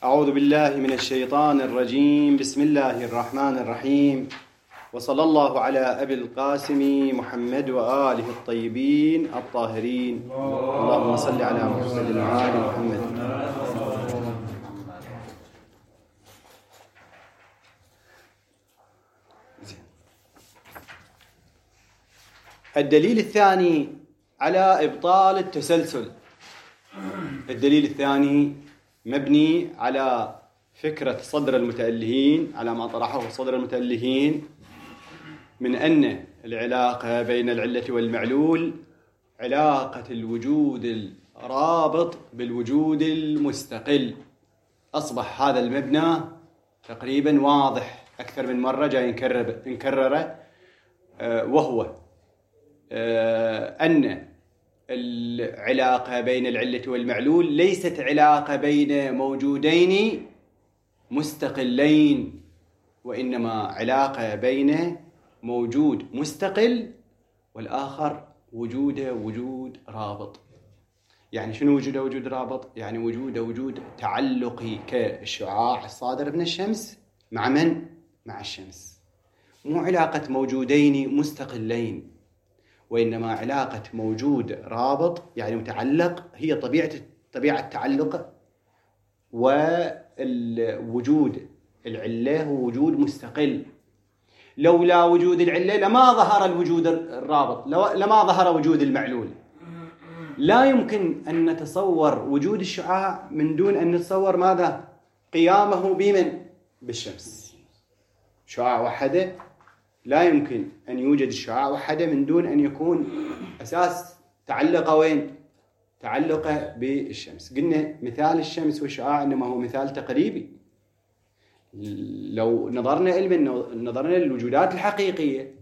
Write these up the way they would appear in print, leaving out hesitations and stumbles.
أعوذ بالله من الشيطان الرجيم. بسم الله الرحمن الرحيم، وصلى الله على أبي القاسم محمد وآله الطيبين الطاهرين. اللهم صل على محمد وآل محمد. الدليل الثاني على إبطال التسلسل. الدليل الثاني مبني على فكرة صدر المتألهين، على ما طرحه صدر المتألهين من أن العلاقة بين العلة والمعلول علاقة الوجود الرابط بالوجود المستقل. أصبح هذا المبنى تقريبا واضح أكثر من مرة جاي نكرره، وهو أن العلاقة بين العلة والمعلول ليست علاقة بين موجودين مستقلين، وإنما علاقة بين موجود مستقل والآخر وجوده وجود رابط. يعني شنو وجوده وجود رابط؟ يعني وجوده وجود تعلقي كالشعاع الصادر من الشمس مع من؟ مع الشمس. مو علاقة موجودين مستقلين، وإنما علاقة موجود رابط يعني متعلق. هي طبيعة التعلق، والوجود العلة هو وجود مستقل. لولا وجود العلة لما ظهر الوجود الرابط، لما ظهر وجود المعلول. لا يمكن أن نتصور وجود الشعاع من دون أن نتصور ماذا؟ قيامه بمن؟ بالشمس. شعاع وحده لا يمكن أن يوجد الشعاع وحده من دون أن يكون أساس تعلقه وين؟ تعلقه بالشمس. قلنا مثال الشمس والشعاع إنما هو مثال تقريبي. لو نظرنا للوجودات الحقيقية،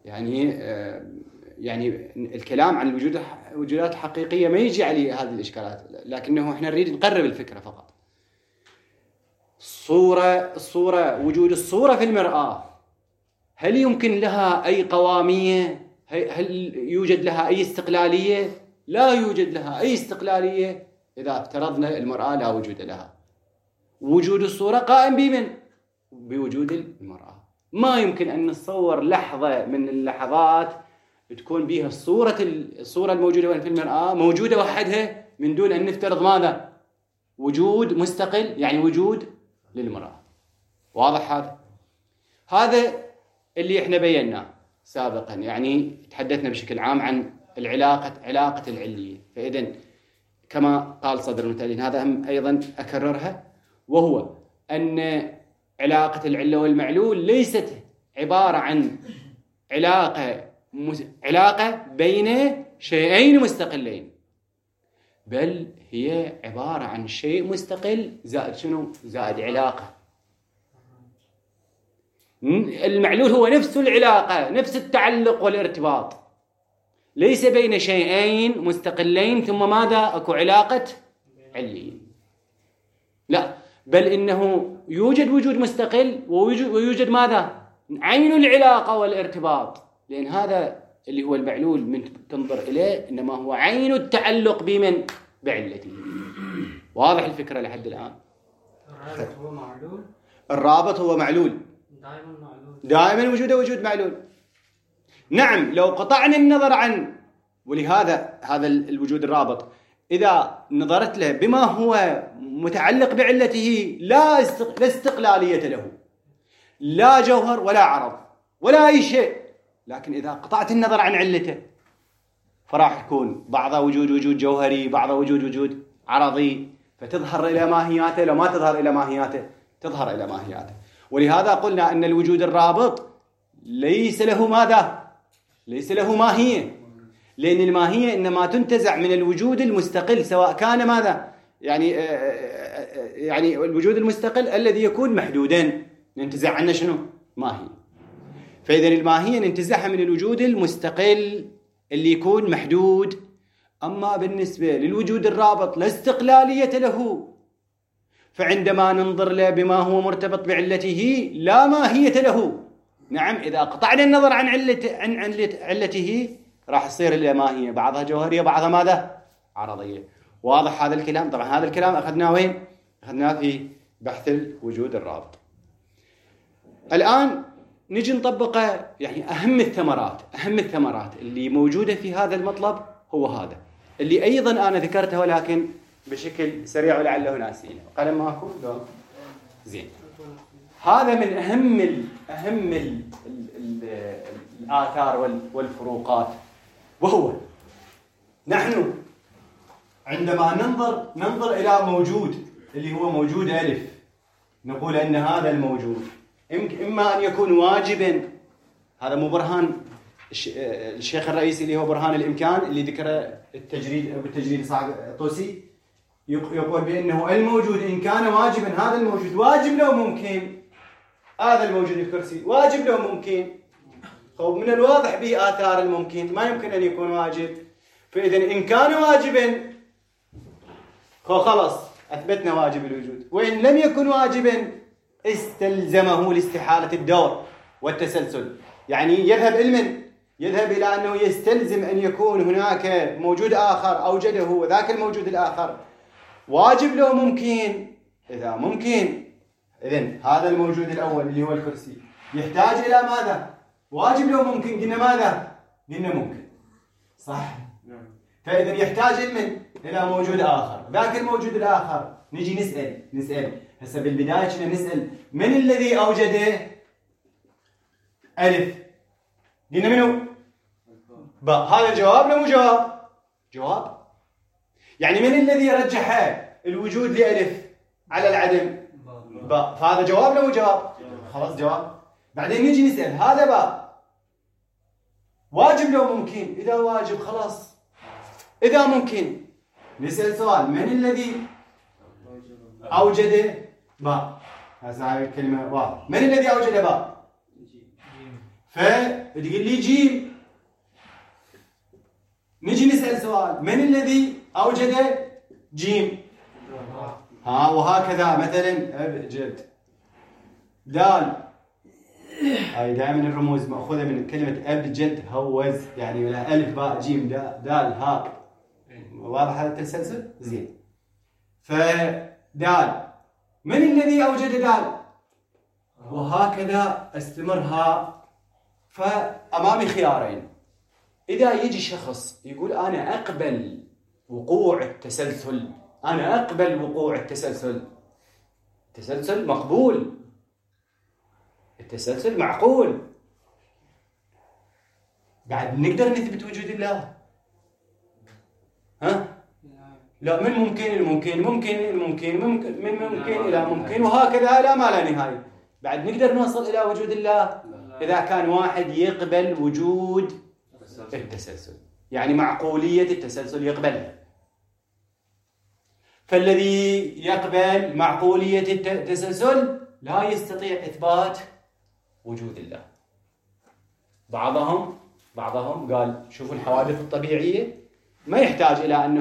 يعني الكلام عن الوجودات الحقيقية ما يجي عليه هذه الإشكالات، لكنه إحنا نريد نقرب الفكرة فقط. الصورة وجود الصورة في المرآة، هل يمكن لها أي قوامية؟ هل يوجد لها أي استقلالية؟ لا يوجد لها أي استقلالية إذا افترضنا المرآة لا وجود لها. وجود الصورة قائم بمن؟ بوجود المرآة. ما يمكن أن نتصور لحظة من اللحظات تكون بها الصورة الموجودة في المرآة موجودة وحدها من دون أن نفترض ماذا؟ وجود مستقل، يعني وجود للمرآة. واضح هذا اللي احنا بيناه سابقا. يعني تحدثنا بشكل عام عن علاقة العلية. فإذن كما قال صدر المتألهين، هذا هم أيضا أكررها، وهو أن علاقة العلة والمعلول ليست عبارة عن علاقة بين شيئين مستقلين، بل هي عبارة عن شيء مستقل زائد شنو؟ زائد علاقة. المعلول هو نفس العلاقة، نفس التعلق والارتباط، ليس بين شيئين مستقلين ثم ماذا؟ أكو علاقة علية. لا، بل إنه يوجد وجود مستقل ويوجد ماذا؟ عين العلاقة والارتباط، لأن هذا اللي هو المعلول من تنظر إليه إنما هو عين التعلق بمن؟ بعلته. واضح الفكرة لحد الآن؟ الرابط هو معلول دائما وجوده وجود معلول. نعم، لو قطعنا النظر عن، ولهذا هذا الوجود الرابط إذا نظرت له بما هو متعلق بعلته لا استقلالية له، لا جوهر ولا عرض ولا أي شيء. لكن إذا قطعت النظر عن علته فراح يكون بعض وجود جوهري، بعض وجود عرضي، فتظهر إلى ماهياته. لو ما تظهر إلى ماهياته تظهر إلى ماهياته. ولهذا قلنا أن الوجود الرابط ليس له ماذا؟ ليس له ماهية، لأن الماهية إنما تنتزع من الوجود المستقل، سواء كان ماذا؟ يعني الوجود المستقل الذي يكون محدودا ننتزع عنه شنو؟ ماهية. فإذا الماهية ننتزعها من الوجود المستقل اللي يكون محدود. أما بالنسبة للوجود الرابط لا استقلالية له، فعندما ننظر له بما هو مرتبط بعلته لا ماهية له. نعم، إذا قطعنا النظر عن علته راح تصير الماهية بعضها جوهرية بعضها ماذا؟ عرضية. واضح هذا الكلام؟ طبعا هذا الكلام أخذناه وين؟ أخذناه في بحث الوجود الرابط. الآن نجي نطبقه، يعني أهم الثمرات اللي موجودة في هذا المطلب هو هذا اللي أيضا أنا ذكرته ولكن بشكل سريع ولعله ناسينه. قلم ماكو؟ لا. زين. هذا من أهم الآثار والفروقات، وهو نحن عندما ننظر إلى موجود اللي هو موجود ألف، نقول أن هذا الموجود إما أن يكون واجبا، هذا مو برهان الشيخ الرئيسي اللي هو برهان الإمكان اللي ذكره بالتجريد صاحب طوسي، يقول بأنه الموجود إن كان واجبا، هذا الموجود واجب لو ممكن، هذا الموجود الكرسي واجب لو ممكن. من الواضح به آثار الممكن، ما يمكن أن يكون واجب، فإذا إن كان واجبا خلاص أثبتنا واجب الوجود، وإن لم يكن واجبا استلزمه لاستحالة الدور والتسلسل، يعني يذهب إلى أنه يستلزم أن يكون هناك موجود آخر أوجده وذاك الموجود الآخر واجب لو ممكن. إذا ممكن، إذن هذا الموجود الأول اللي هو الكرسي يحتاج إلى ماذا؟ واجب لو ممكن. قلنا ماذا؟ قلنا ممكن، صح؟ فإذا يحتاج إلى موجود آخر. ذاك الموجود الآخر نجي نسأل هسه بالبداية كنا نسأل من الذي أوجده ألف؟ قلنا منو؟ باء. هذا جواب ولا مو جواب؟ جواب. يعني من الذي رجح الوجود لألف على العدم؟ باء. فهذا جواب ولا مو جواب؟ خلاص جواب. بعدين نجي نسأل هذا باء واجب لو ممكن؟ إذا واجب خلاص. إذا ممكن نسأل سؤال من الذي أوجد باء؟ هذه الكلمة واضحة. من الذي أوجد باء؟ فتقول لي جيم. نجي نسأل سؤال من الذي أوجد جيم؟ وهكذا مثلا أبجد دال. هاي دائما الرموز مأخوذة من كلمة أبجد هوز، يعني ألف باء جيم دال هاء. واضح هذا التسلسل؟ زين. فدال من الذي أوجد دال؟ وهكذا استمرها. فأمامي خيارين. إذا يجي شخص يقول أنا أقبل وقوع التسلسل، التسلسل مقبول، التسلسل معقول، بعد نقدر نثبت وجود الله. لا، من ممكن إلى ممكن وهكذا إلى ما لا نهاية. بعد نقدر نوصل إلى وجود الله إذا كان واحد يقبل وجود التسلسل، يعني معقولية التسلسل يقبلها. فالذي يقبل معقولية التسلسل لا يستطيع إثبات وجود الله. بعضهم قال شوفوا الحوادث الطبيعية ما نحتاج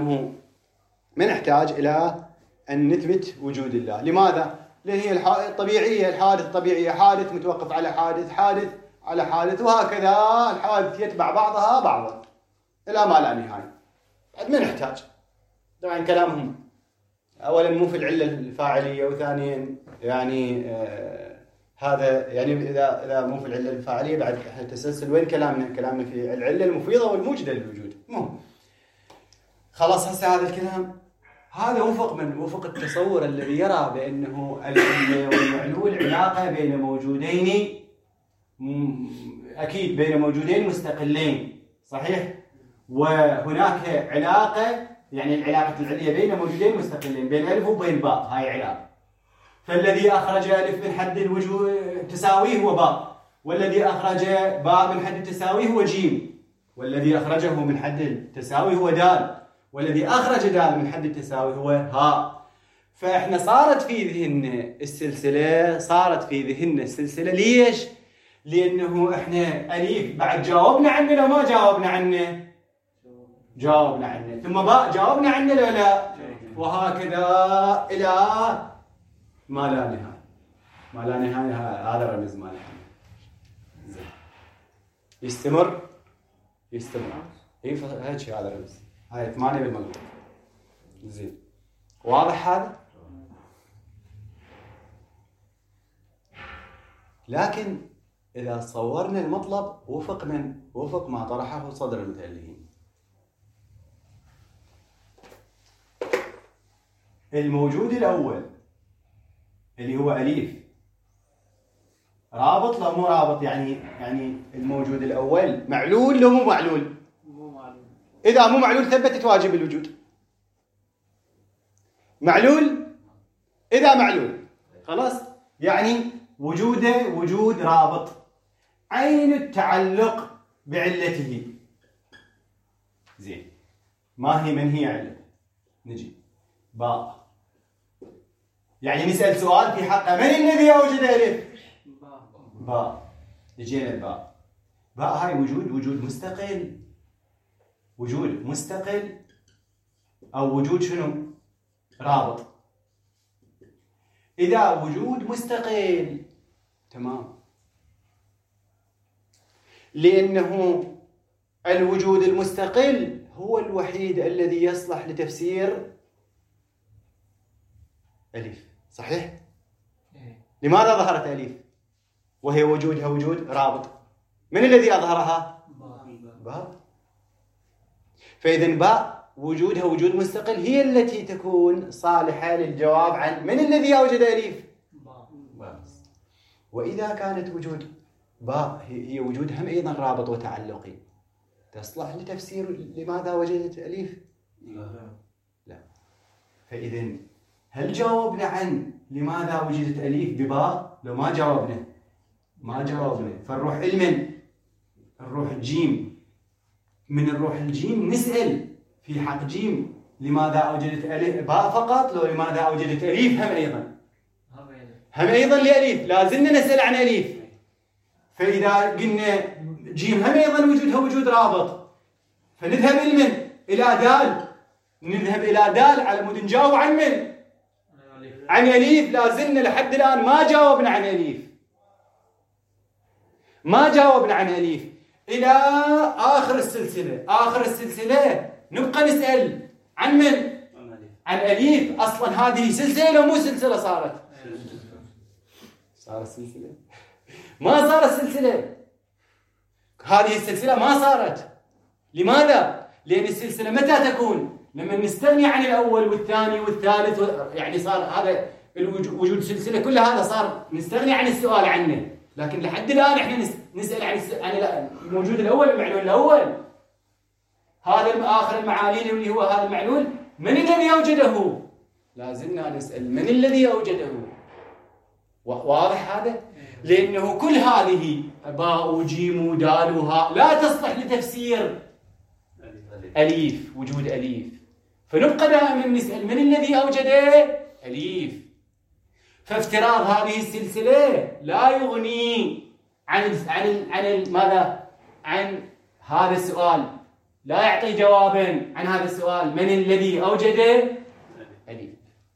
إلى أن نثبت وجود الله. لماذا؟ لأن هي الحوادث الطبيعية حادث متوقف على حادث على حادث، وهكذا الحوادث يتبع بعضها بعضا إلى ما لا نهاية. بعد ما نحتاج. طبعا كلامهم أولا مو في العلة الفاعلية، وثانيا يعني هذا يعني إذا مو في العلة الفاعلية بعد التسلسل وين كلامنا في العلة المفيضة والموجدة للوجود. خلاص هسه هذا الكلام هذا وفق التصور الذي يرى بأنه العلة والمعلول علاقة بين موجودين، أكيد بين موجودين مستقلين، صحيح؟ وهناك علاقة، يعني العلاقة العلية بين موجودين مستقلين، بين ألف وبين باء، هاي علاقة. فالذي أخرج ألف من حد التساوي هو باء، والذي أخرج باء من حد التساوي هو جيم، والذي أخرجه من حد التساوي هو دال، والذي أخرج دال من حد التساوي هو هاء. فإحنا صارت في ذهننا السلسلة. ليش؟ لأنه إحنا أليف بعد جاوبنا عنه لو ما جاوبنا عنه، جاوبنا عنه، ثم باء جاوبنا عنه لو لا، وهكذا إلى ما لا نهاية. هذا الرمز ما لا نهاية. يستمر هيك هذا الرمز. هاي 8 بالمقلوب. زين، واضح هذا؟ لكن إذا صورنا المطلب وفق من؟ وفق ما طرحه صدر المتألفين. الموجود الأول اللي هو أليف رابط لو مو رابط؟ يعني الموجود الأول معلول لو مو معلول؟ مو معلول. إذا مو معلول ثبتت واجب الوجود. معلول إذا معلول خلاص، يعني وجوده وجود رابط. عين التعلق بعلته. زين، ما هي من هي علته؟ نجي باء، يعني نسأل سؤال في حقه، من الذي أوجد ألف؟ باء. جينا الباء. باء هاي وجود مستقل. وجود مستقل أو وجود شنو؟ رابط. إذا وجود مستقل تمام، لأنه الوجود المستقل هو الوحيد الذي يصلح لتفسير ألف. صحيح؟ لماذا ظهرت ألف وهي وجودها وجود رابط؟ من الذي أظهرها؟ باء. فإذن باء وجودها وجود مستقل هي التي تكون صالحة للجواب عن من الذي أوجد ألف؟ باء. وإذا كانت وجود باء هي وجود هم أيضا رابط وتعلقي، تصلح لتفسير لماذا وجدت ألف؟ لا. فإذن هل جاوبنا عن لماذا وجدت ألف بباء؟ لو ما جاوبنا ما جاوبنا، فنروح المن نروح الجيم. من نروح الجيم نسأل في حق جيم لماذا أوجدت ألف باء فقط، لو لماذا أوجدت ألف هم أيضا لألف، لازلنا نسأل عن ألف. فإذا قلنا جيم هم أيضا وجودها وجود رابط، فنذهب المن إلى دال، نذهب إلى دال على مود نجاوب عن من؟ عن ألف. لازلنا لحد الآن ما جاوبنا عن ألف، ما جاوبنا عن ألف إلى آخر السلسلة. آخر السلسلة نبقى نسأل عن من؟ عن ألف. أصلا هذه سلسلة لو مو سلسلة صارت سلسلة؟ ما صارت سلسلة. هذه السلسلة ما صارت. لماذا؟ لأن السلسلة متى تكون؟ لما نستغني عن الأول والثاني والثالث يعني صار هذا وجود سلسلة كل هذا صار نستغني عن السؤال عنه. لكن لحد الآن احنا نسأل عن الموجود الأول، المعلول الأول. هذا آخر المعاليل اللي هو هذا المعلول من الذي أوجده؟ لازلنا نسأل من الذي أوجده. واضح هذا؟ لأنه كل هذه باء وجيم ودال وهاء لا تصلح لتفسير أليف، وجود أليف. فنبقى دائما نسأل من الذي أوجده؟ أليف. فافتراض هذه السلسلة لا يغني عن ماذا؟ عن هذا السؤال، لا يعطي جوابا عن هذا السؤال من الذي أوجده؟ أليف.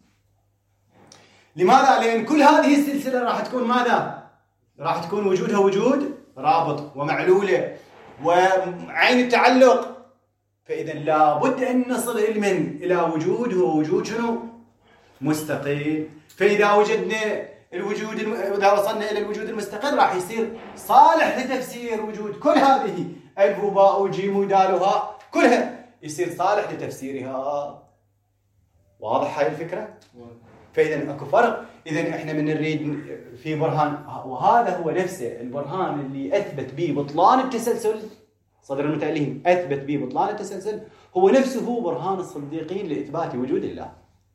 لماذا؟ لأن كل هذه السلسلة راح تكون ماذا؟ راح تكون وجودها وجود رابط ومعلولة وعين التعلق. فإذا لابد أن نصل علما إلى وجود هو وجود شنو؟ مستقل. فإذا وجدنا الوجود إذا وصلنا إلى الوجود المستقل راح يصير صالح لتفسير وجود كل هذه ألف وباء وجيم ودال وهاء، كلها يصير صالح لتفسيرها. واضح هاي الفكرة؟ فإذا اكو فرق. إذا احنا من نريد في برهان، وهذا هو نفسه البرهان اللي أثبت به بطلان التسلسل. صدر المتألفين أثبت به بطلان التسلسل، هو نفسه برهان الصديقين لإثبات وجود الله.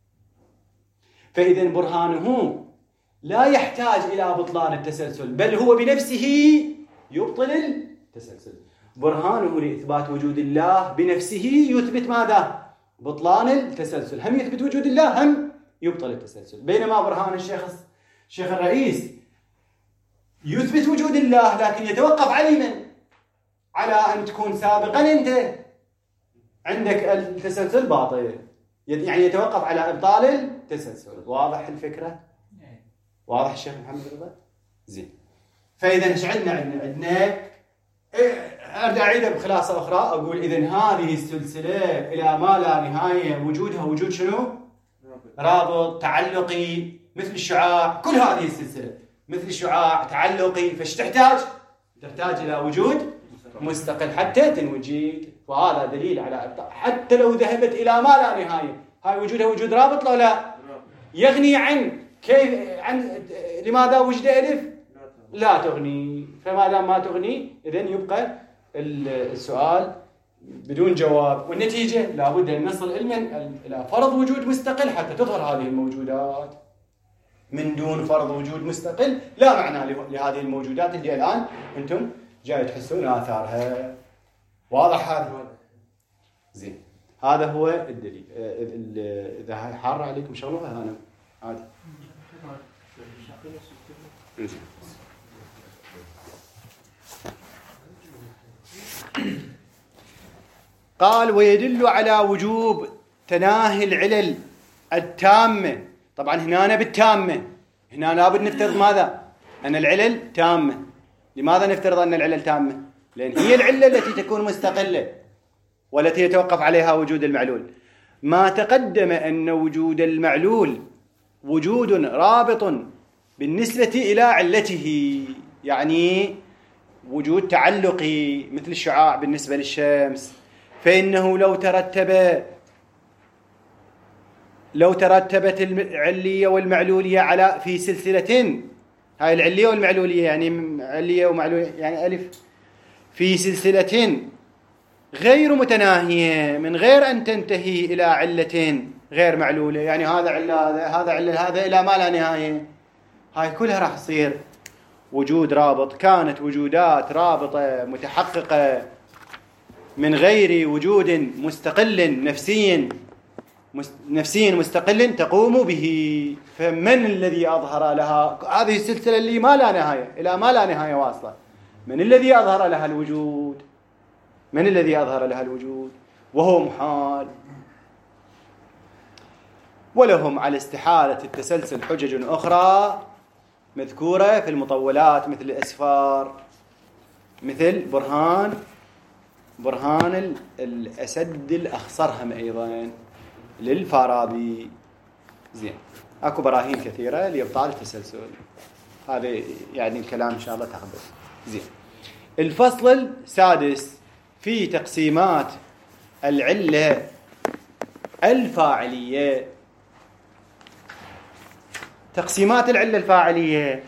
فإذا برهانه لا يحتاج إلى بطلان التسلسل، بل هو بنفسه يبطل التسلسل. برهانه لإثبات وجود الله بنفسه يثبت ماذا؟ بطلان التسلسل. هم يثبت وجود الله هم يبطل التسلسل. بينما برهان الشيخ الرئيس يثبت وجود الله لكن يتوقف على أن تكون سابقا أنت عندك التسلسل باطل، يعني يتوقف على إبطال التسلسل. واضح الفكرة؟ واضح الشيخ محمد رضا؟ زين. فإذا ايش عندنا أريد أعيدها بخلاصة أخرى، أقول إذن هذه السلسلة إلى ما لا نهاية وجودها وجود شنو؟ رابط تعلقي مثل الشعاع. كل هذه السلسلة مثل الشعاع تعلقي، فايش تحتاج؟ تحتاج إلى وجود مستقل حتى تنوجد. وهذا دليل على حتى لو ذهبت إلى ما لا نهاية، هاي وجودها وجود رابط لو لا يغني عن كيف لماذا وجد ألف؟ لا تغني. فما دام ما تغني إذن يبقى السؤال بدون جواب، والنتيجة لابد أن نصل علما إلى فرض وجود مستقل حتى تظهر هذه الموجودات. من دون فرض وجود مستقل لا معنى لهذه الموجودات اللي الآن أنتم جاي تحسون آثارها. واضح هذا؟ زين، هذا هو الدليل. إذا حار عليكم شغلة أنا عادي. قال ويدل على وجوب تناهي العلل التامة. طبعا هنا بالتامة، هنا لابد نفترض ماذا؟ أن العلل تامة. لماذا نفترض أن العلل تامة؟ لأن هي العلة التي تكون مستقلة والتي يتوقف عليها وجود المعلول. ما تقدم أن وجود المعلول وجود رابط بالنسبة إلى علته، يعني وجود تعلقي مثل الشعاع بالنسبة للشمس، فإنه لو ترتبت العلية والمعلولية على في سلسلة، هاي العلية والمعلولية يعني علية ومعلولية يعني ألف، في سلسلة غير متناهية من غير أن تنتهي إلى علة غير معلولة، يعني هذا علة هذا علة هذا إلى ما لا نهاية، هاي كلها راح تصير وجود رابط. كانت وجودات رابطة متحققة من غير وجود مستقل نفسي مستقل تقوم به. فمن الذي أظهر لها هذه السلسلة اللي ما لا نهاية إلى ما لا نهاية واصلة؟ من الذي أظهر لها الوجود؟ من الذي أظهر لها الوجود؟ وهو محال. ولهم على استحالة التسلسل حجج أخرى مذكورة في المطولات مثل الأسفار، مثل برهان الأسد الأخصرهم أيضا للفارابي. زين، أكو براهين كثيرة لإبطال التسلسل. هذا يعني الكلام إن شاء الله تاخذه. زين، الفصل السادس في تقسيمات العلة الفاعلية. تقسيمات العلة الفاعلية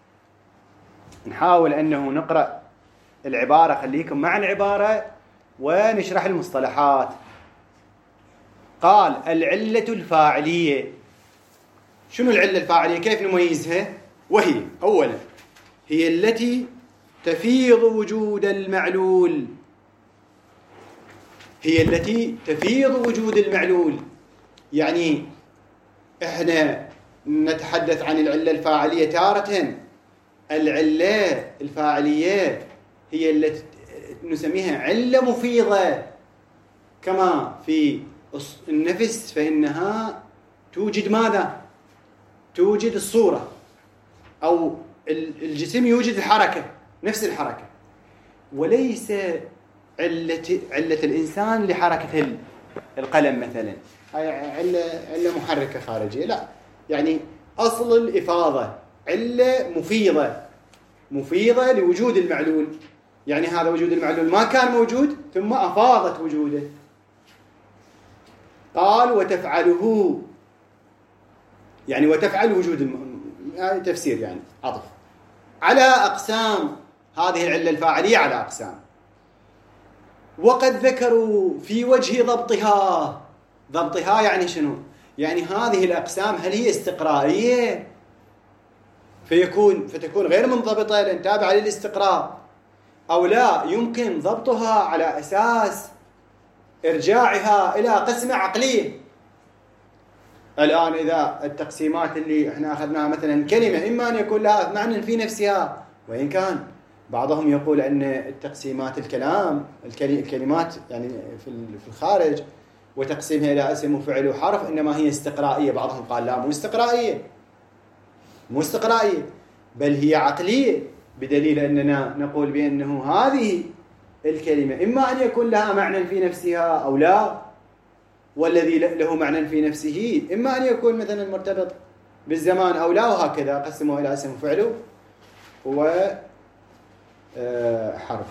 نحاول أنه نقرأ العبارة، خليكم مع العبارة ونشرح المصطلحات. قال العلة الفاعلية. شنو العلة الفاعلية؟ كيف نميزها؟ وهي أولا هي التي تفيض وجود المعلول، هي التي تفيض وجود المعلول. يعني احنا نتحدث عن العلة الفاعلية تارة، العلة الفاعلية هي التي نسميها علة مفيضة، كما في النفس فإنها توجد ماذا؟ توجد الصورة، أو الجسم يوجد الحركة، نفس الحركة، وليس علة الإنسان لحركة القلم مثلا، هاي علة محركة خارجية، لا، يعني أصل الإفاضة علة مفيضة لوجود المعلول. يعني هذا وجود المعلول ما كان موجود ثم أفاضت وجوده. قال وتفعله، يعني وتفعل وجود تفسير يعني عطف على أقسام. هذه العلة الفاعلية على أقسام، وقد ذكروا في وجه ضبطها يعني شنو؟ يعني هذه الأقسام هل هي استقرائية فتكون غير منضبطة لأن تابعة للاستقراء، أو لا يمكن ضبطها على أساس إرجاعها إلى قسمة عقلية. الآن إذا التقسيمات اللي احنا أخذناها مثلا كلمة، إما أن يكون لها معنى في نفسها، وإن كان بعضهم يقول أن التقسيمات الكلمات يعني في الخارج وتقسيمها إلى اسم وفعل وحرف إنما هي استقرائية. بعضهم قال لا، مو استقرائية بل هي عقلية، بدليل أننا نقول بأنه هذه الكلمة إما أن يكون لها معنى في نفسها أو لا، والذي له معنى في نفسه إما أن يكون مثلا مرتبط بالزمان أو لا، وهكذا قسموه إلى اسم وفعل وحرف.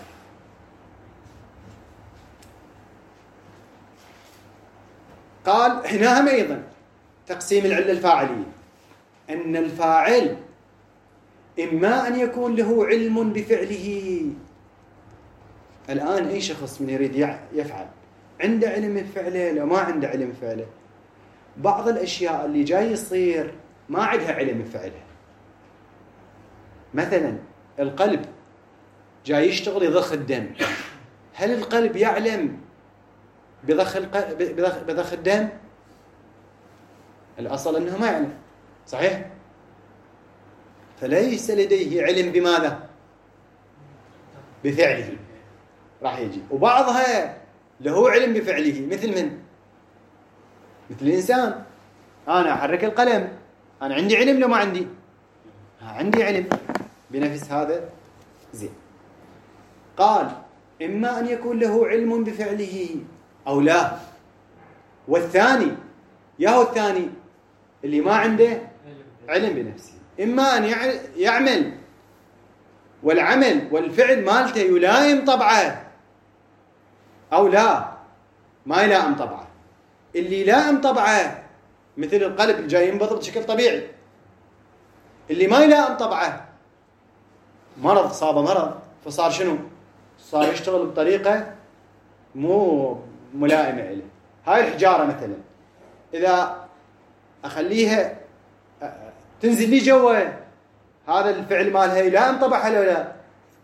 قال هنا هم أيضا تقسيم العلة الفاعلية، أن الفاعل إما أن يكون له علم بفعله. الآن أي شخص من يريد يفعل عنده علم بفعله لو ما عنده علم بفعله. بعض الأشياء اللي جاي يصير ما عندها علم بفعلها. مثلا القلب جاي يشتغل يضخ الدم، هل القلب يعلم بضخ الدم؟ الأصل أنه ما يعلم، صحيح؟ فليس لديه علم بماذا؟ بفعله. راح يجي وبعضها له علم بفعله، مثل من؟ مثل الإنسان. أنا أحرك القلم، أنا عندي علم لو ما عندي؟ عندي علم بنفس هذا. زين. قال إما أن يكون له علم بفعله أو لا. والثاني ياهو الثاني اللي ما عنده علم بنفسه، إما أن يعمل والعمل والفعل مالته يلائم طبعه أو لا ما يلائم طبعه. اللي يلائم طبعه مثل القلب اللي جاي ينبض بشكل طبيعي، اللي ما يلائم طبعه مرض، صابه مرض فصار شنو؟ صار يشتغل بطريقة مو ملائمة له. هاي الحجارة مثلا إذا أخليها تنزل لي جوا، هذا الفعل مالها يلائم طبعها لو لا؟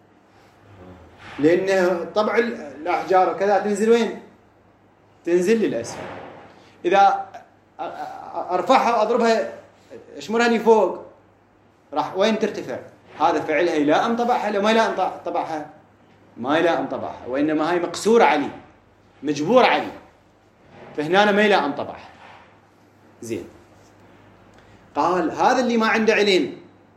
لأنه طبع الأحجار وكذا تنزل وين؟ تنزل للأسفل. إذا أرفعها وأضربها أشمرها لي فوق راح وين ترتفع؟ هذا فعلها يلائم طبعها لو ما يلائم طبعها؟ ما يلائم طبعها، وإنما هاي مقصورة عليه، مجبور عليه، فهنا ما يلائم طبعها. زين. قال هذا اللي ما عنده علم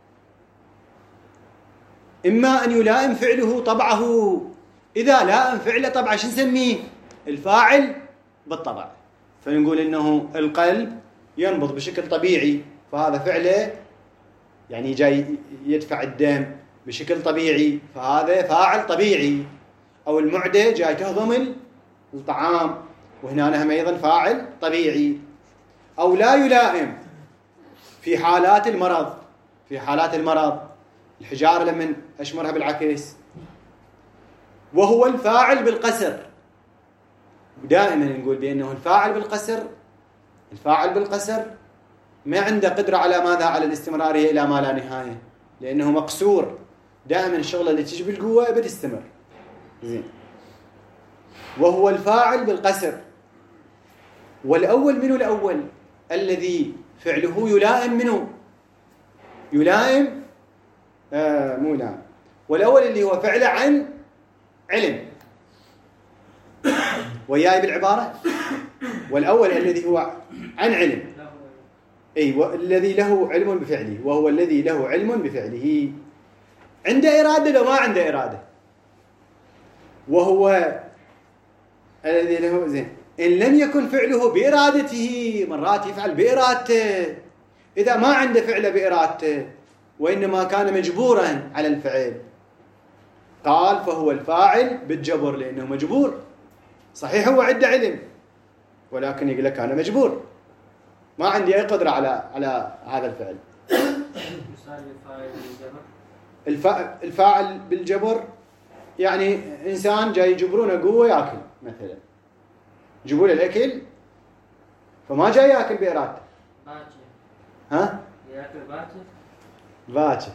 إما أن يلائم فعله طبعه. إذا لائم فعله طبعه شو نسميه؟ الفاعل بالطبع. فنقول إنه القلب ينبض بشكل طبيعي، فهذا فعله يعني جاي يدفع الدم بشكل طبيعي، فهذا فاعل طبيعي. أو المعدة جاي تهضم الطعام، وهنا هم أيضا فاعل طبيعي. أو لا يلائم في حالات المرض. في حالات المرض الحجارة لما أشمرها بالعكس وهو الفاعل بالقسر. ودائما نقول بأنه الفاعل بالقسر ما عنده قدرة على ماذا؟ على الاستمرارية إلى ما لا نهاية، لأنه مقصور. دائما الشغلة اللي تجي بالقوة بتستمر. زين. وهو الفاعل بالقسر. والأول منه الأول الذي فعله يلائم منه يلائم مو لائم. والأول اللي هو فعله عن علم. وياي بالعبارة والأول الذي هو عن علم، أي الذي له علم بفعله، وهو الذي له علم بفعله. عنده إرادة لو ما عنده إرادة، وهو الذي له. زين. إن لم يكن فعله بإرادته، مرات يفعل بإرادته، إذا ما عنده فعله بإرادته وإنما كان مجبورا على الفعل، قال فهو الفاعل بالجبر، لأنه مجبور. صحيح هو عنده علم ولكن يقول لك أنا مجبور، ما عندي أي قدرة على هذا الفعل. الفاعل بالجبر يعني إنسان جاي يجبرونه قوة يأكل مثلا، يجيبوا له الأكل فما جاي يأكل بإرادته. ها؟ يأكل باكر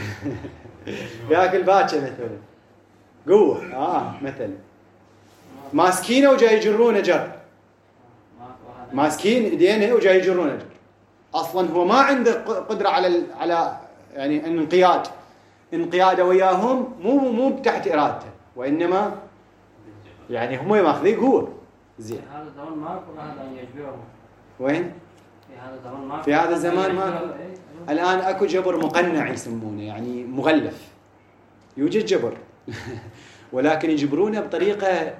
يأكل باكر مثلا قوة مثلا. ماسكينه وجاي يجرونه جر، ماسكين ايدينه وجاي يجرونه جر. اصلا هو ما عنده قدرة على يعني انقياده وياهم، مو تحت ارادته، وانما يعني هم ماخذين قوة. زين. هذا الزمان ماكو أحد أن يجبرهم. وين؟ في هذا الزمان ماكو. الآن أكو جبر مقنع يسمونه، يعني مغلف. يوجد جبر ولكن يجبرونه بطريقة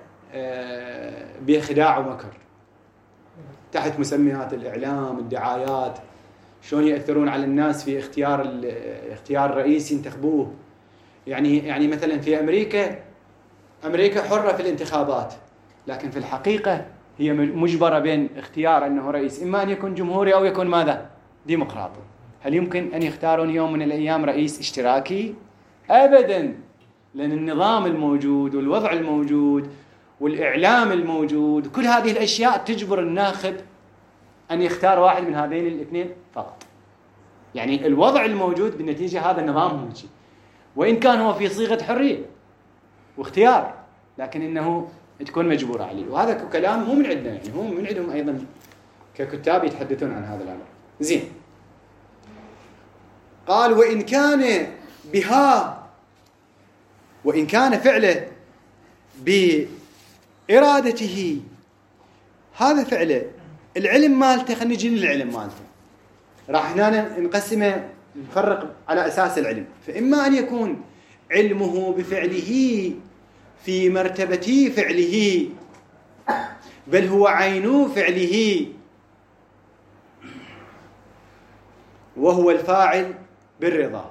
بخداع ومكر تحت مسميات الإعلام، الدعايات، شلون يأثرون على الناس في اختيار رئيس ينتخبوه. يعني مثلا في أمريكا حرة في الانتخابات، لكن في الحقيقة هي مجبرة بين اختيار أنه رئيس إما أن يكون جمهوري أو يكون ماذا؟ ديمقراطي. هل يمكن أن يختارون يوم من الأيام رئيس اشتراكي؟ أبداً، لأن النظام الموجود والوضع الموجود والإعلام الموجود كل هذه الأشياء تجبر الناخب أن يختار واحد من هذين الاثنين فقط. يعني الوضع الموجود بالنتيجة هذا النظام هو شيء، وإن كان هو في صيغة حرية واختيار، لكن إنه تكون مجبورة عليه. وهذا كلام مو من عندنا، يعني هو من عندهم أيضا ككتاب يتحدثون عن هذا الأمر. زين، قال وإن كان فعله بإرادته، هذا فعله العلم مالته. خلينا نجي للعلم مالته، راح هنا نقسمه نفرق على أساس العلم. فإما أن يكون علمه بفعله في مرتبة فعله، بل هو عين فعله، وهو الفاعل بالرضا.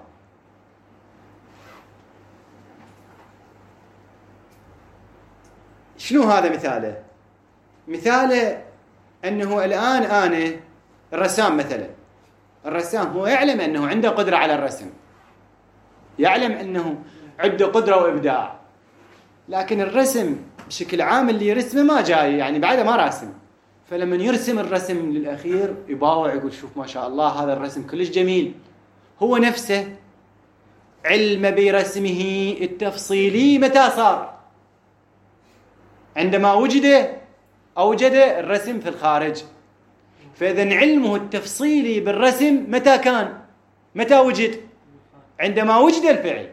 شنو هذا مثاله؟ مثاله أنه الآن أنا الرسام مثلا، الرسام هو يعلم أنه عنده قدرة على الرسم، يعلم أنه عنده قدرة وإبداع، لكن الرسم بشكل عام اللي يرسمه ما جاي، يعني بعده ما راسم. فلما يرسم الرسم للأخير يباوع يقول شوف ما شاء الله هذا الرسم كلش جميل. هو نفسه علم برسمه التفصيلي متى صار؟ عندما أوجد الرسم في الخارج. فإذن علمه التفصيلي بالرسم متى كان؟ متى وجد؟ عندما وجد الفعل.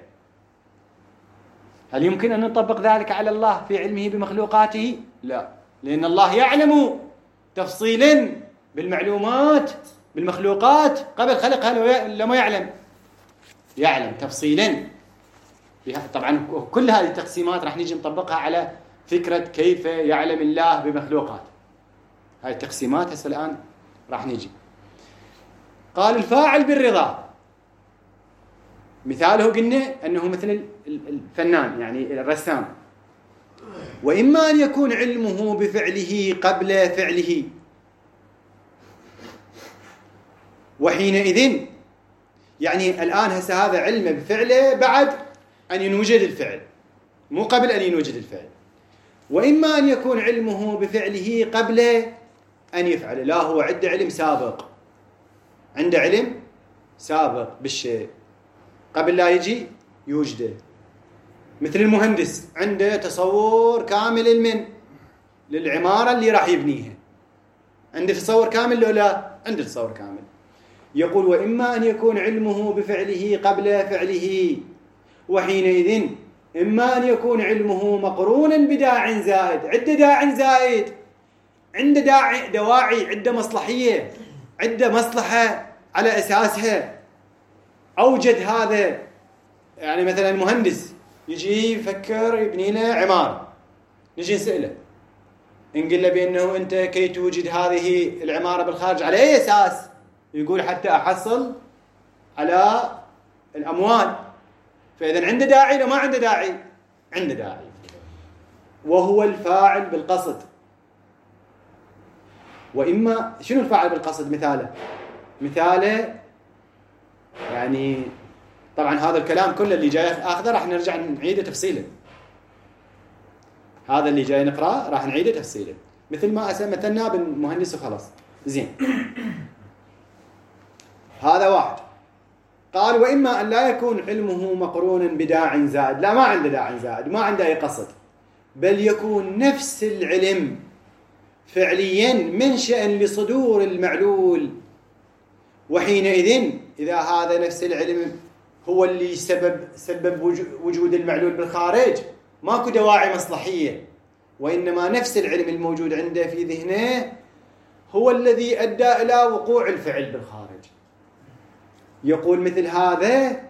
هل يمكن أن نطبق ذلك على الله في علمه بمخلوقاته؟ لا، لأن الله يعلم تفصيلا بالمعلومات بالمخلوقات قبل خلقها، لما يعلم تفصيلا. طبعا كل هذه التقسيمات راح نيجي نطبقها على فكرة كيف يعلم الله بمخلوقات. هاي التقسيمات هسه الآن راح نيجي. قال الفاعل بالرضا، مثاله قلنا أنه مثل الفنان يعني الرسام. وإما أن يكون علمه بفعله قبل فعله، وحينئذ يعني الآن هسه هذا علمه بفعله بعد أن ينوجد الفعل، مو قبل أن ينوجد الفعل. وإما أن يكون علمه بفعله قبل أن يفعل، لا هو عنده علم سابق، عنده علم سابق بالشيء قبل لا يجي يوجده. مثل المهندس عنده تصور كامل للعمارة اللي راح يبنيها، عنده تصور كامل لو لا؟ عنده تصور كامل. يقول وإما أن يكون علمه بفعله قبل فعله، وحينئذ إما أن يكون علمه مقرونا بداع زائد. عدة داع زائد، عنده دواعي، عنده مصلحية، عنده مصلحة على أساسها أوجد هذا. يعني مثلا المهندس يجي يفكر يبني له عمارة، نجي نسأله نقول له بأنه أنت كي توجد هذه العمارة بالخارج على أي أساس؟ يقول حتى أحصل على الأموال. فإذا عنده داعي لو ما عنده داعي؟ عنده داعي، وهو الفاعل بالقصد. وإما شنو الفاعل بالقصد؟ مثاله يعني طبعا هذا الكلام كله اللي جاي آخذه راح نرجع نعيده تفصيلا، هذا اللي جاي نقرأ راح نعيده تفصيلا مثل ما مثلنا بالمهندس وخلاص. زين، هذا واحد. قال وإما أن لا يكون علمه مقرونا بداع زائد، لا ما عنده داع زائد، ما عنده أي قصد، بل يكون نفس العلم فعليا منشأ لصدور المعلول. وحينئذ إذا هذا نفس العلم هو اللي سبب وجود المعلول بالخارج، ماكو دواعي مصلحية، وإنما نفس العلم الموجود عنده في ذهنه هو الذي أدى إلى وقوع الفعل بالخارج. يقول مثل هذا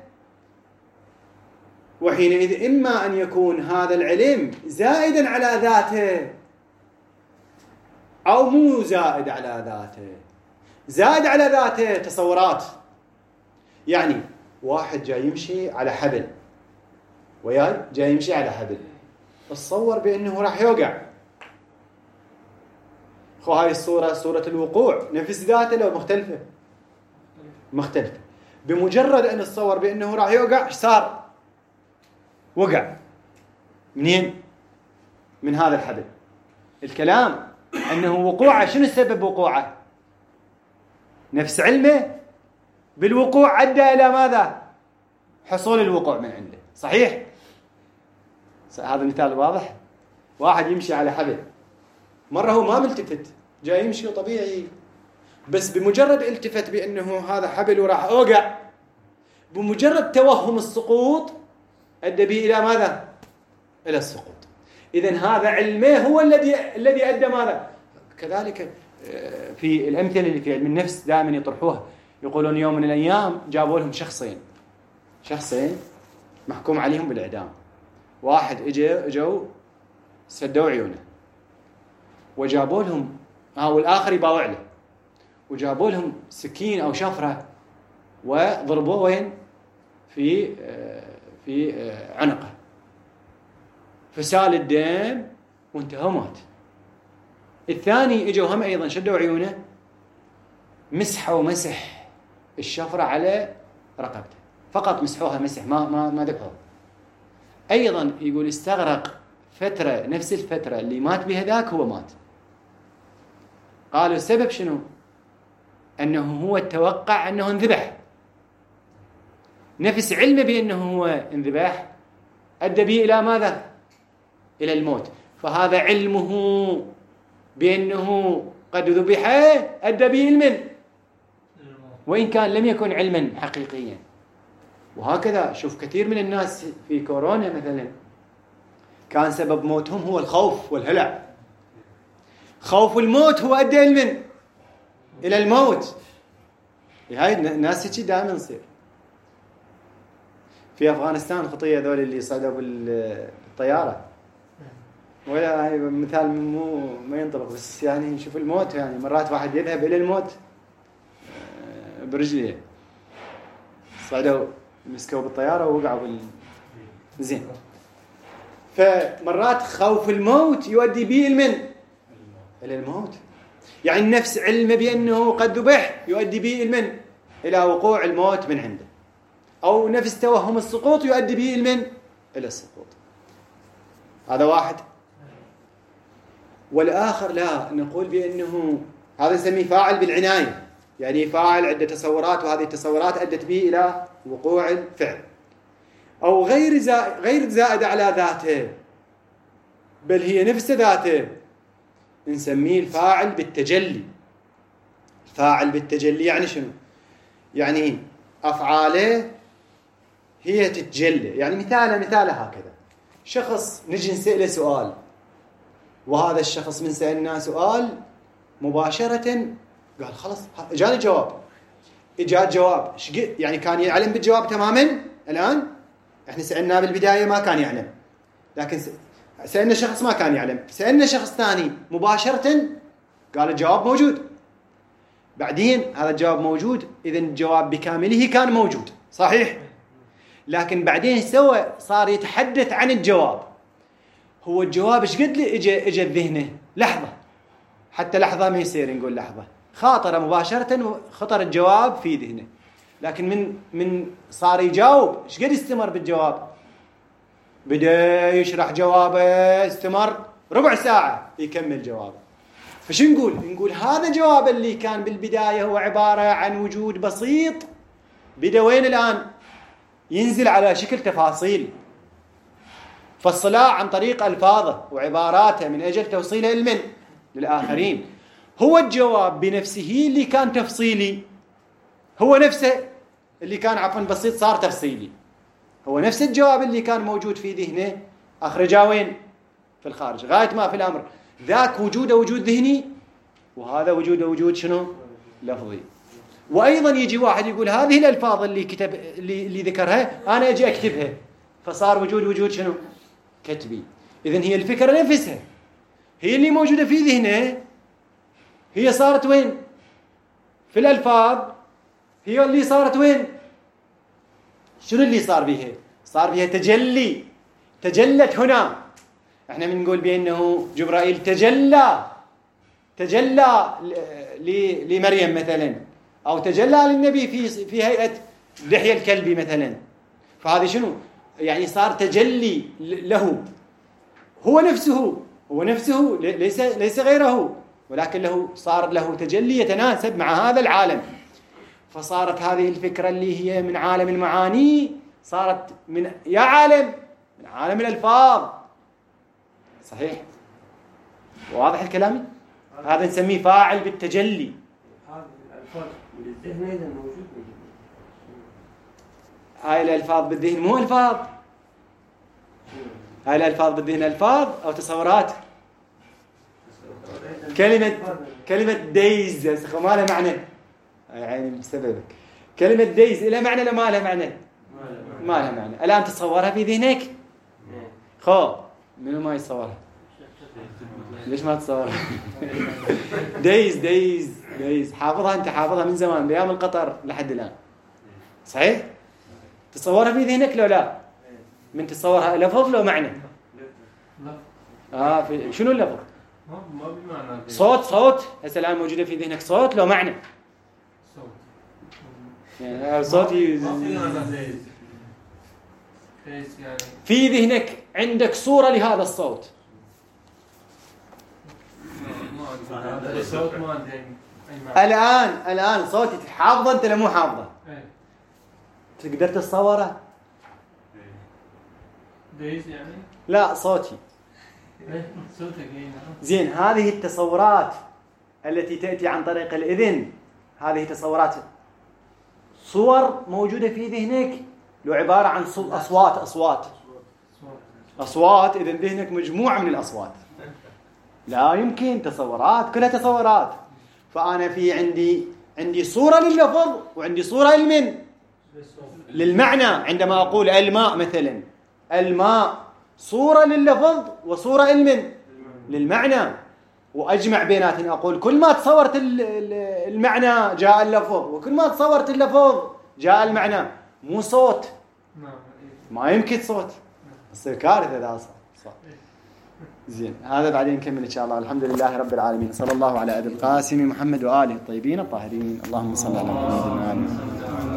وحينئذ إما أن يكون هذا العلم زائدا على ذاته أو مو زائد على ذاته. زاد على ذاته تصورات. يعني واحد جاي يمشي على حبل، وياي جاي يمشي على حبل، تصور بأنه راح يوقع. هاي الصورة صورة الوقوع نفس ذاته لو مختلفة؟ مختلفة. بمجرد أن تصور بأنه راح يوقع، ايش صار؟ وقع. منين؟ من هذا الحبل. الكلام أنه وقوعه، شنو سبب وقوعه؟ نفس علمه بالوقوع أدى إلى ماذا؟ حصول الوقوع من عنده. صحيح؟ هذا مثال واضح. واحد يمشي على حبل، مرة هو ما ملتفت، جاي يمشي طبيعي، بس بمجرد التفت بأنه هذا حبل وراح أوقع، بمجرد توهم السقوط أدى به إلى ماذا؟ إلى السقوط. إذن هذا علمه هو الذي أدى ماذا؟ كذلك في الأمثلة اللي في علم النفس دائما يطرحوها، يقولون يوم من الأيام جابوا لهم شخصين محكوم عليهم بالإعدام. واحد اجوا سدوا عيونه، وجابوا لهم والآخر يباوع له، وجابوا لهم سكين أو شفرة وضربوه وين؟ في عنقه، فسال الدم وانتهى مات. الثاني اجوا هم أيضا شدوا عيونه، مسح الشفرة على رقبته، فقط مسحوها مسح، ما ذبحوها. أيضا يقول استغرق فترة، نفس الفترة اللي مات بها ذاك هو مات. قالوا السبب شنو؟ أنه هو توقع أنه انذبح، نفس علمه بأنه هو انذبح أدى به إلى ماذا؟ إلى الموت. فهذا علمه بأنه قد ذبح أدى به المن، وإن كان لم يكن علما حقيقيا. وهكذا شوف كثير من الناس في كورونا مثلا كان سبب موتهم هو الخوف والهلع. خوف الموت هو أدى المن إلى الموت. هاي الناس هيك دائما تصير. في أفغانستان خطية ذول اللي صعدوا بالطيارة، ولا هاي مثال ما ينطبق، بس يعني شوف الموت، يعني مرات واحد يذهب إلى الموت برجليه. صعدوا مسكوا بالطيارة ووقعوا زين. فمرات خوف الموت يؤدي به إلى الموت. يعني النفس علم بأنه قد ذبح يؤدي به إلى وقوع الموت من عنده، أو نفس توهم السقوط يؤدي به إلى السقوط. هذا واحد. والآخر لا، نقول بأنه هذا نسميه فاعل بالعناية، يعني فاعل عدة تصورات، وهذه التصورات أدت به إلى وقوع الفعل. أو غير زائدة على ذاته، بل هي نفس ذاته، نسميه الفاعل بالتجلي. الفاعل بالتجلي يعني شنو؟ يعني أفعاله هي تتجلى. يعني مثال هكذا، شخص نجي نسأله سؤال، وهذا الشخص من سألناه سؤال مباشرة قال خلاص جاني جواب، إجا جواب. يعني كان يعلم بالجواب تماما. الآن احنا سألناه بالبداية ما كان يعلم، لكن سألنا شخص ما كان يعلم، سألنا شخص ثاني مباشرة قال الجواب موجود. بعدين هذا الجواب موجود، إذن الجواب بكامله كان موجود صحيح، لكن بعدين صار يتحدث عن الجواب. هو الجواب ايش قد لي اجى ذهنه لحظة، حتى لحظة ما يصير نقول لحظة، خاطر مباشرة خطر الجواب في ذهنه. لكن من صار يجاوب ايش قد استمر بالجواب؟ بدأ يشرح جوابه، استمر ربع ساعة يكمل جوابه. فشو نقول هذا الجواب اللي كان بالبداية هو عبارة عن وجود بسيط، بدأ وين الآن؟ ينزل على شكل تفاصيل، فالصلاة عن طريق ألفاظه وعباراته من أجل توصيله للآخرين. هو الجواب بنفسه اللي كان تفصيلي، هو نفسه اللي كان بسيط صار تفصيلي. هو نفس الجواب اللي كان موجود في ذهنه أخرجاه وين؟ في الخارج، غاية ما في الأمر. ذاك وجود ذهني، وهذا وجود شنو؟ لفظي. وأيضا يجي واحد يقول هذه الألفاظ اللي ذكرها أنا أجي أكتبها، فصار وجود شنو؟ كتبي. إذن هي الفكرة نفسها هي اللي موجودة في ذهنه، هي صارت وين؟ في الألفاظ هي اللي صارت وين؟ شنو اللي صار بها؟ صار بها تجلي، تجلت هنا. احنا بنقول بأنه جبرائيل تجلى لمريم مثلا، أو تجلى للنبي في هيئة دحية الكلبي مثلا. فهذا شنو؟ يعني صار تجلي له، هو نفسه ليس غيره، ولكن صار له تجلي يتناسب مع هذا العالم. فصارت هذه الفكرة اللي هي من عالم المعاني صارت من عالم الألفاظ. صحيح؟ واضح الكلام؟ هذا نسميه فاعل بالتجلي. هذه الألفاظ بالذهن أيضا موجود. هاي الألفاظ بالذهن مو ألفاظ، هاي الألفاظ بالذهن ألفاظ أو تصورات. كلمة دايز ما لها معنى، يعني بسببك كلمة دايز لها معنى ولا ما لها معنى؟ ما لها معنى. الآن تصورها في ذهنك. منو ما يتصورها؟ ليش ما تصورها؟ دايز حافظها، أنت حافظها من زمان بأيام القطر لحد الآن. صحيح؟ تصورها في ذهنك لو لا؟ من تصورها لفظ لو معنى؟ شنو اللفظ؟ ما بمعنى صوت هسه الآن موجودة في ذهنك صوت لو معنى؟ يعني صوت في ذهنك عندك صورة لهذا الصوت. الآن صوتي حافظه أنت ولا مو حافظه؟ تقدر تتصوره؟ يعني؟ لا صوتي. زين، هذه التصورات التي تأتي عن طريق الإذن، هذه تصورات صور موجودة في ذهنك، لو عبارة عن أصوات. إذن ذهنك مجموعة من الأصوات، لا يمكن تصورات، كلها تصورات. فأنا في عندي صورة لللفظ وعندي صورة للمعنى. عندما أقول الماء مثلا، الماء صورة لللفظ وصورة للمعنى، وأجمع بيناتهم أقول كل ما تصورت المعنى جاء اللفظ، وكل ما تصورت اللفظ جاء المعنى. مو صوت، ما يمكن صوت، يصير كارثة إذا صوت. زين، هذا بعدين نكمل إن شاء الله. الحمد لله رب العالمين، صلى الله على أبي القاسم محمد وآله الطيبين الطاهرين. اللهم صل على محمد وآله.